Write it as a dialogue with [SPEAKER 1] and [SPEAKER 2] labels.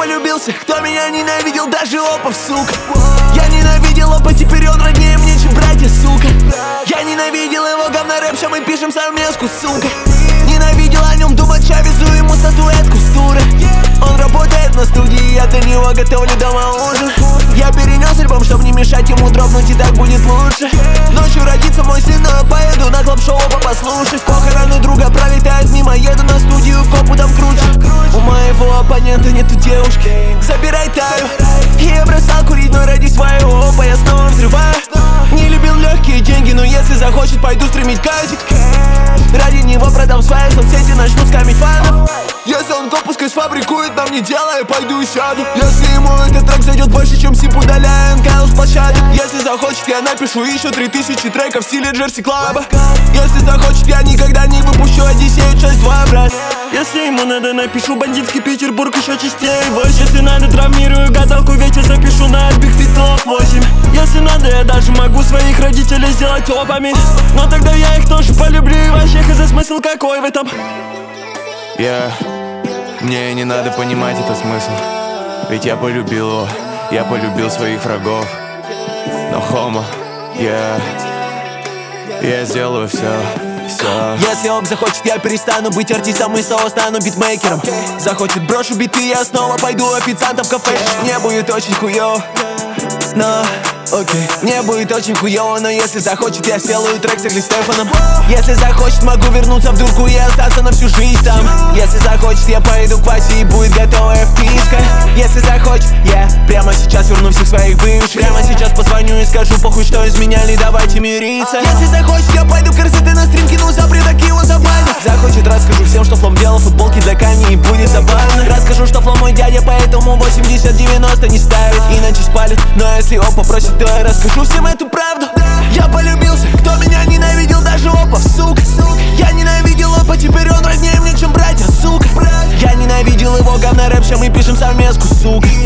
[SPEAKER 1] полюбился, кто меня ненавидел, даже Опов, сука. Я ненавидел Опа, теперь он роднее мне, чем братья, сука. Я ненавидел его говнорэп, ща мы пишем совместку, сука. Ненавидел о нем думать, я везу ему статуэтку с тура. Он работает на студии, я для него готовлю дома ужин. Я перенес альбом, чтоб не мешать ему дропнуть, и так будет лучше. Ночью родится мой сын, но я поеду на клаб-шоу послушать. Похорону друга пролетает мимо, еду на студию, копу там круче. У моего оппонента нету девушки, забирай Таю. И я бросал курить, но ради своего Опа я снова взрываю. Не любил легкие деньги, но если захочет, пойду стримить казик. Ради него продам свои соцсети, начну скамить фанов. Если он допускай сфабрикует, нам не делай, пойду и сяду. Если ему этот трек зайдет больше, чем Сип, удаляя НКЛ с площадок. Если захочет, я напишу еще 3000 треков в стиле Джерси Клаба. Если захочет, я никогда не выпущу Одиссею часть 2, брат.
[SPEAKER 2] Если ему надо, напишу бандитский Петербург еще частей 8. Если надо, травмирую гадалку, вечер запишу на Биг Фитов 8. Если надо, я даже могу своих родителей сделать опами. Но тогда я их тоже полюблю, и вообще хз смысл какой в этом.
[SPEAKER 3] Мне не надо понимать этот смысл, ведь я полюбил его, я полюбил своих врагов. Но хомо, я сделаю все.
[SPEAKER 1] Если Оп захочет, я перестану быть артистом и снова стану битмейкером. Захочет, брошу биты, я снова пойду официантом в кафе. Мне будет очень хуёво, но окей. Мне будет очень хуёво, но если захочет, я сделаю трек с Игли Стефаном. Если захочет, могу вернуться в дурку и остаться на всю жизнь там. Если захочет, я поеду к Васе и будет готовая вписка. Если захочет, я прямо сейчас верну всех своих бывших. Прямо сейчас позвоню и скажу, похуй, что изменяли, давайте мириться. Если захочет, я пойду к РЗТ на стрим, кину запрет, так его забанят. Захочет, расскажу всем, что Флом делал футболки для Кани, и будет забавно. Расскажу, что Флом мой дядя, поэтому 80-90 не ставит, иначе спалит. Но если Оп попросит, то я расскажу всем эту правду. Я полюбился, кто меня ненавидел, даже Опов, сука. Я ненавидел Опа, теперь он роднее мне, чем братья, сука. Я ненавидел его говнорэп, ща мы пишем совместку, сука.